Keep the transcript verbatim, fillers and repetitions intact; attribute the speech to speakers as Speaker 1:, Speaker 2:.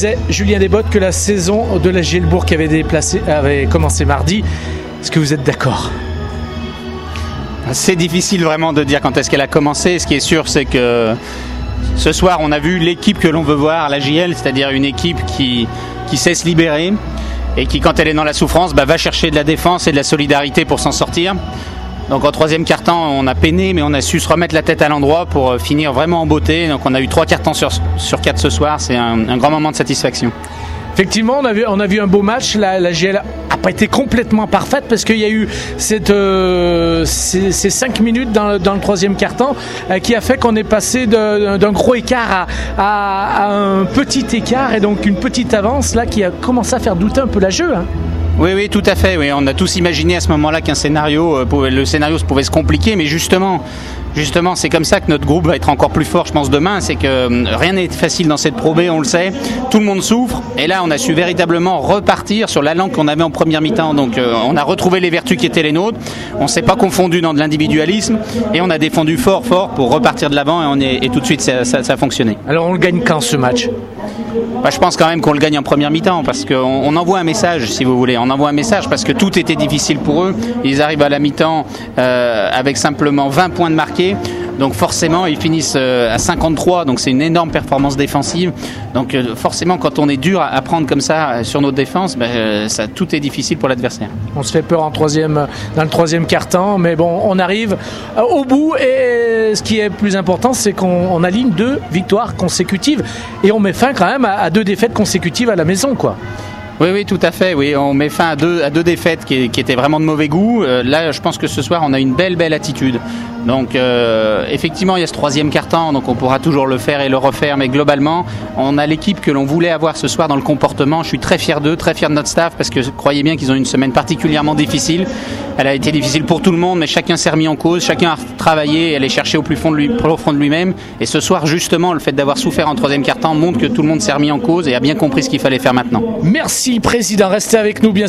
Speaker 1: disait Julien Desbottes que la saison de la Gielbourg avait, déplacé, avait commencé mardi. Est-ce que vous êtes d'accord ?
Speaker 2: C'est difficile vraiment de dire quand est-ce qu'elle a commencé. Ce qui est sûr, c'est que ce soir, on a vu l'équipe que l'on veut voir, la J L, c'est-à-dire une équipe qui, qui sait se libérer et qui, quand elle est dans la souffrance, bah, va chercher de la défense et de la solidarité pour s'en sortir. Donc en troisième quart-temps, on a peiné, mais on a su se remettre la tête à l'endroit pour finir vraiment en beauté. Donc on a eu trois quart-temps sur, sur quatre ce soir. C'est un, un grand moment de satisfaction.
Speaker 1: Effectivement, on a vu, on a vu un beau match. La, la G L n'a pas été complètement parfaite parce qu'il y a eu cette, euh, ces, ces cinq minutes dans, dans le troisième quart-temps euh, qui a fait qu'on est passé de, d'un gros écart à, à, à un petit écart et donc une petite avance là qui a commencé à faire douter un peu la jeu. Hein.
Speaker 2: Oui, oui, tout à fait. Oui. On a tous imaginé à ce moment-là qu'un scénario, euh, pouvait, le scénario pouvait se compliquer, mais justement, justement, c'est comme ça que notre groupe va être encore plus fort, je pense, demain. C'est que euh, rien n'est facile dans cette Pro B, on le sait. Tout le monde souffre, et là, on a su véritablement repartir sur la langue qu'on avait en première mi-temps. Donc, euh, on a retrouvé les vertus qui étaient les nôtres. On s'est pas confondu dans de l'individualisme, et on a défendu fort, fort pour repartir de l'avant, et, on est, et tout de suite, ça, ça, ça a fonctionné.
Speaker 1: Alors, on le gagne quand ce match ?
Speaker 2: Bah, je pense quand même qu'on le gagne en première mi-temps parce qu'on on envoie un message, si vous voulez. On envoie un message parce que tout était difficile pour eux. Ils arrivent à la mi-temps euh, avec simplement vingt points de marqués. Donc forcément, ils finissent euh, à cinquante-trois. Donc c'est une énorme performance défensive. Donc euh, forcément, quand on est dur à, à prendre comme ça sur notre défense, bah, euh, ça, tout est difficile pour l'adversaire.
Speaker 1: On se fait peur en troisième, dans le troisième quart-temps. Mais bon, on arrive euh, au bout. Et ce qui est plus important, c'est qu'on on aligne deux victoires consécutives. Et on met fin quand même à, à deux défaites consécutives à la maison, quoi.
Speaker 2: Oui, oui, tout à fait. Oui, on met fin à deux, à deux défaites qui, qui étaient vraiment de mauvais goût. Euh, là, je pense que ce soir, on a une belle, belle attitude. Donc, euh, effectivement, il y a ce troisième quart-temps, donc on pourra toujours le faire et le refaire. Mais globalement, on a l'équipe que l'on voulait avoir ce soir dans le comportement. Je suis très fier d'eux, très fier de notre staff, parce que croyez bien qu'ils ont une semaine particulièrement difficile. Elle a été difficile pour tout le monde, mais chacun s'est remis en cause, chacun a travaillé et allé chercher au plus fond de lui, profond de lui-même. Et ce soir, justement, le fait d'avoir souffert en troisième quart-temps montre que tout le monde s'est remis en cause et a bien compris ce qu'il fallait faire maintenant.
Speaker 1: Merci, Président. Restez avec nous, bien sûr.